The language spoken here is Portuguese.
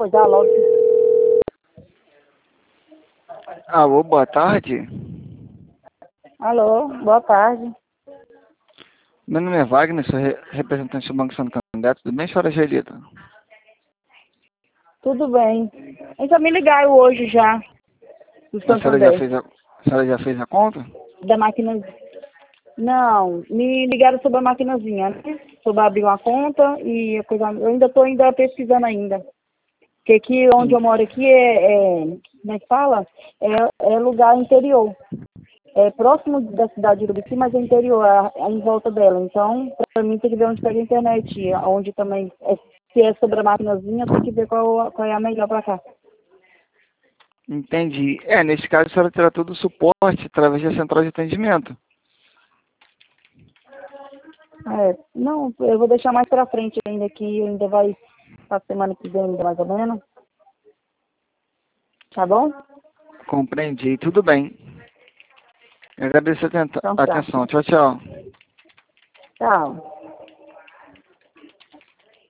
coisar logo. Alô, boa tarde. Alô, boa tarde. Meu nome é Wagner, sou representante do Banco Santander. Tudo bem, senhora Gelita? Tudo bem. Então me ligaram hoje já, do A senhora já Santander, fez a senhora já fez a conta? da máquina. Não, me ligaram sobre a maquinazinha, né? Sobre abrir uma conta e a coisa. Eu ainda estou pesquisando ainda. Porque aqui onde eu moro aqui como é que fala? É lugar interior. É próximo da cidade de Urubici, mas é interior, é em volta dela. Então, para mim tem que ver onde pega a internet, onde também, se é sobre a maquinazinha, tem que ver qual é a melhor para cá. Entendi. Nesse caso, a senhora terá todo o suporte através da central de atendimento. Não, eu vou deixar mais para frente ainda, que ainda vai para semana que vem, ainda mais ou menos. Tá bom? Compreendi. Tudo bem. Eu agradeço a Então tá. atenção. Tchau, tchau. Tchau.